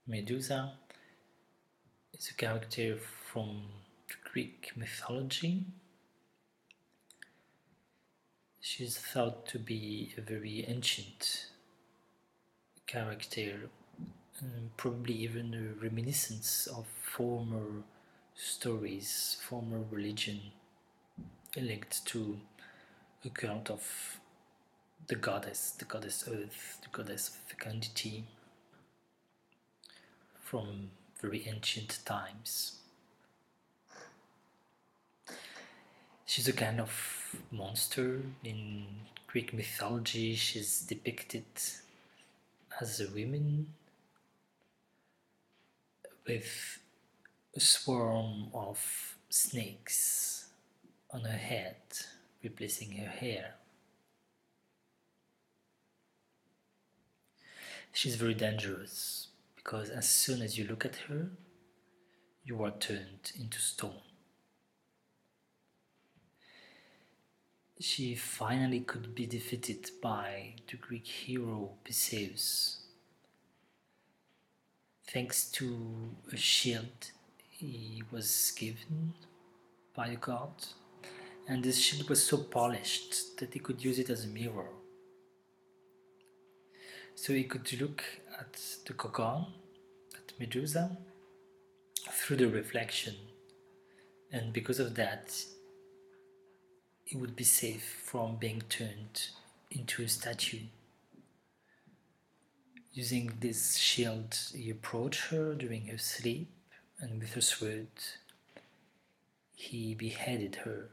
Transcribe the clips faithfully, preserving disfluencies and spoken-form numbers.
Medusa is a character from Greek mythology. She is thought to be a very ancient character, and probably even a reminiscence of former stories, former religion linked to a cult of the goddess, the goddess Earth, the goddess of fecundity from very ancient times. She's a kind of monster. In Greek mythology, she's depicted as a woman with a swarm of snakes on her head, replacing her hair. She's very dangerous because as soon as you look at her, you are turned into stone. She finally could be defeated by the Greek hero Perseus, thanks to a shield he was given by a god, and this shield was so polished that he could use it as a mirror. So he could look at the Gorgon, at Medusa, through the reflection, and because of that, he would be safe from being turned into a statue. Using this shield, he approached her during her sleep, and with a sword, he beheaded her.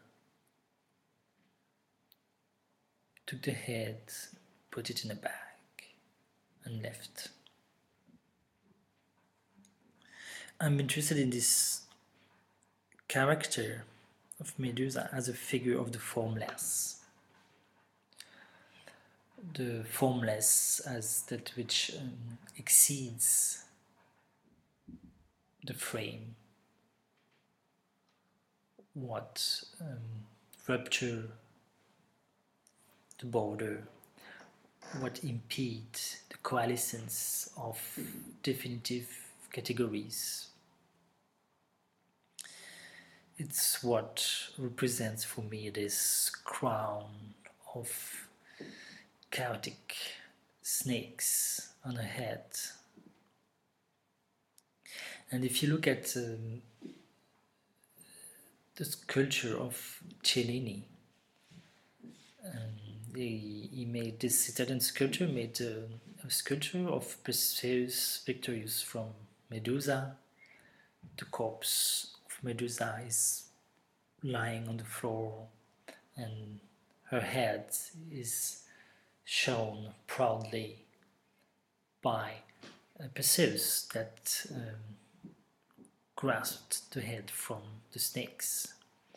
Took the head, put it in a bag, and left. I'm interested in this character of Medusa as a figure of the formless. The formless as that which um, exceeds the frame, what um, rupture the border, what impede the coalescence of definitive categories. It's what represents for me this crown of chaotic snakes on her head. And if you look at um, the sculpture of Cellini, um, he, he made this Italian sculptor made uh, a sculpture of Perseus victorious from Medusa. The corpse of Medusa is lying on the floor, and her head is shown proudly by uh, Perseus that um, grasped the head from the snakes.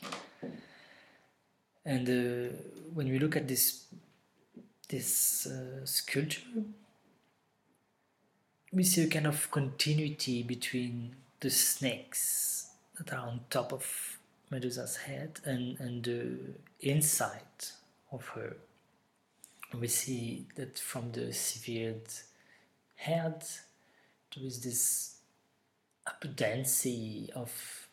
And uh, when we look at this this uh, sculpture, we see a kind of continuity between the snakes that are on top of Medusa's head and, and the inside of her. We see that from the severed head there is this abundancy of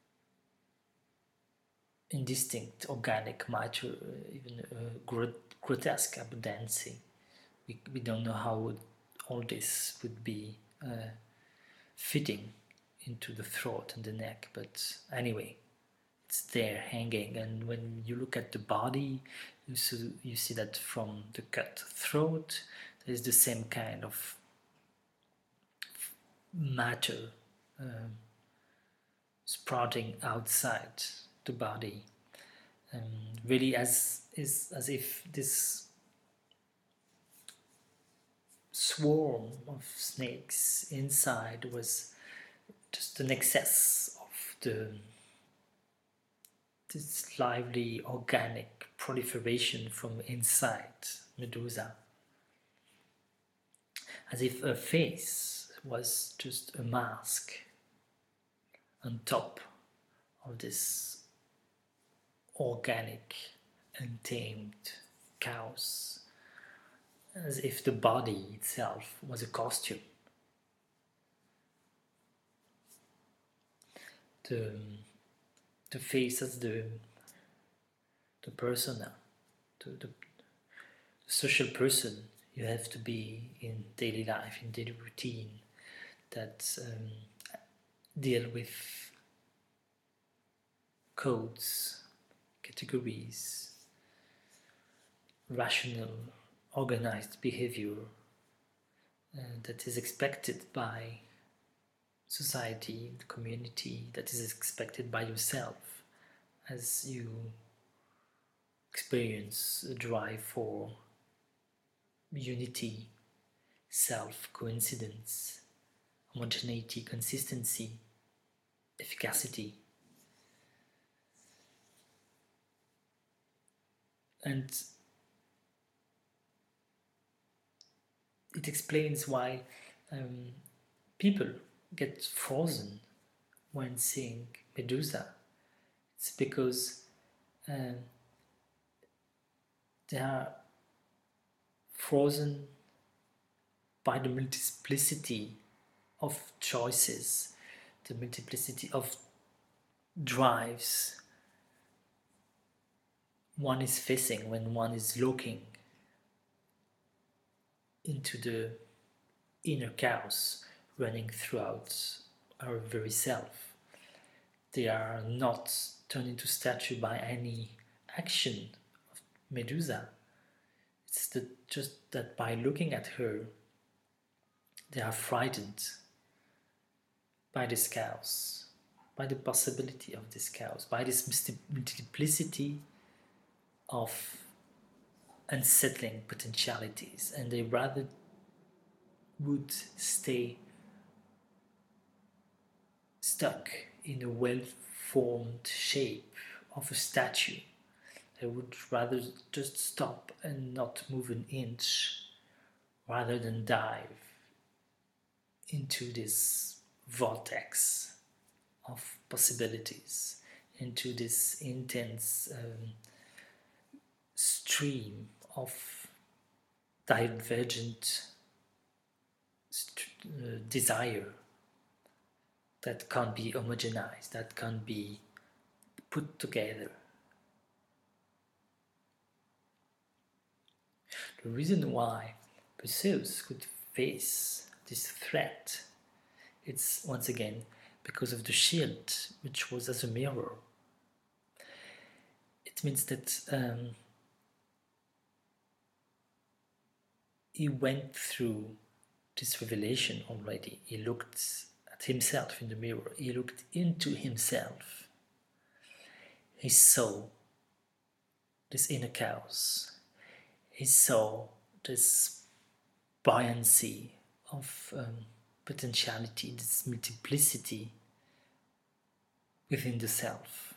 indistinct organic matter, even a grotesque abundancy. We, we don't know how all this would be uh, fitting into the throat and the neck, but anyway, it's there hanging. And when you look at the body, you see, you see that from the cut throat there is the same kind of matter um, sprouting outside the body, um, really as is as if this swarm of snakes inside was just an excess of the this lively organic proliferation from inside Medusa, as if her face was just a mask on top of this organic, untamed chaos, as if the body itself was a costume. the the face as the the persona, the, the, the social person you have to be in daily life, in daily routine, that um, deal with codes, categories, rational, organized behavior uh, that is expected by society, the community, that is expected by yourself as you experience a drive for unity, self, coincidence, homogeneity, consistency, efficacy. And it explains why um, people get frozen when seeing Medusa. It's because um, they are frozen by the multiplicity of choices, the multiplicity of drives one is facing when one is looking into the inner chaos running throughout our very self. They are not turned into statue by any action of Medusa. It's the, just that by looking at her, they are frightened by this chaos, by the possibility of this chaos, by this multiplicity of unsettling potentialities, and they rather would stay stuck in a well-formed shape of a statue. They would rather just stop and not move an inch rather than dive into this vortex of possibilities, into this intense um, stream of divergent st- uh, desire that can't be homogenized, that can't be put together. The reason why Perseus could face this threat, it's once again because of the shield, which was as a mirror. It means that um, he went through this revelation already. He looked at himself in the mirror. He looked into himself. He saw this inner chaos. He saw this buoyancy of um, potentiality, this multiplicity within the self,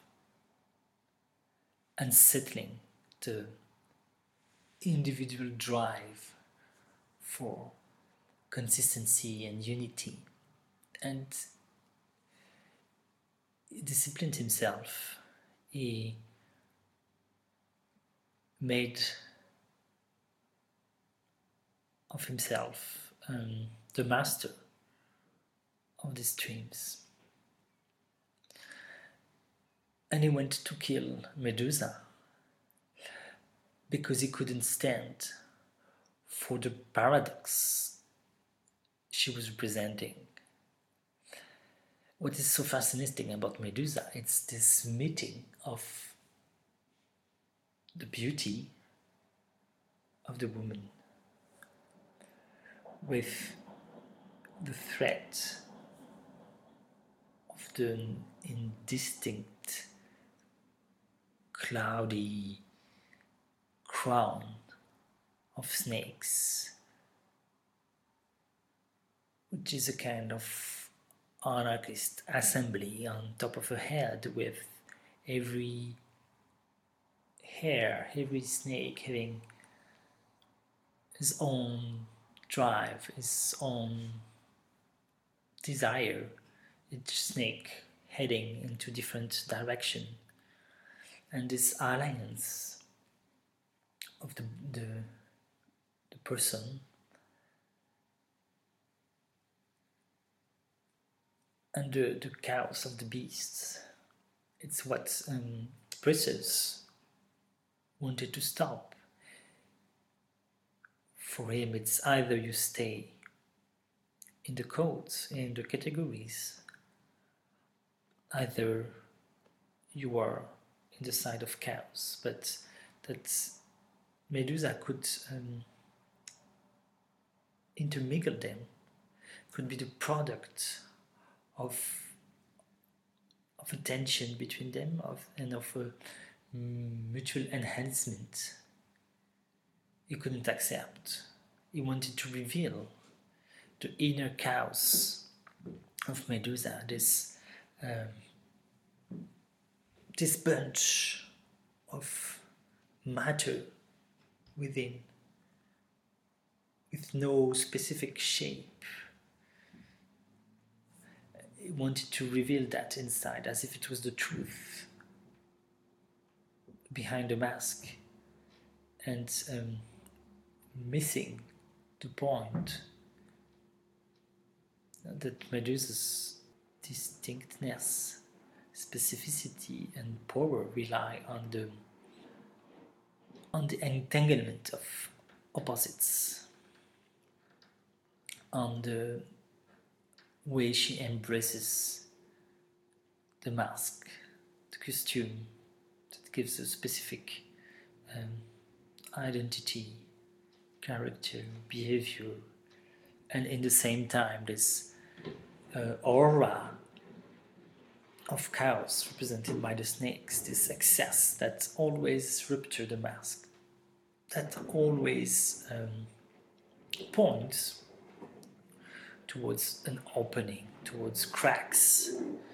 unsettling the individual drive for consistency and unity. And he disciplined himself. He made of himself um, the master of these dreams. And he went to kill Medusa because he couldn't stand for the paradox she was representing. What is so fascinating about Medusa, it's this meeting of the beauty of the woman with the threat of the indistinct, cloudy crown of snakes, which is a kind of anarchist assembly on top of a head with every hair, every snake having his own drive, his own desire, each snake heading into different direction. And this alliance of the, the, the person under the chaos of the beasts. It's what um, Perseus wanted to stop. For him, it's either you stay in the codes, in the categories, either you are in the side of chaos, but that Medusa could um, intermingle them, could be the product of of a tension between them, of and of a mutual enhancement. He couldn't accept. He wanted to reveal the inner chaos of Medusa, this um, this bunch of matter within, with no specific shape. He wanted to reveal that inside, as if it was the truth behind the mask, and um, missing the point that Medusa's distinctness, specificity, and power rely on the on the entanglement of opposites, on the way she embraces the mask, the costume that gives a specific um, identity, character, behavior, and in the same time this uh, aura of chaos represented by the snakes, this excess that always rupture the mask, that always um, points towards an opening, towards cracks,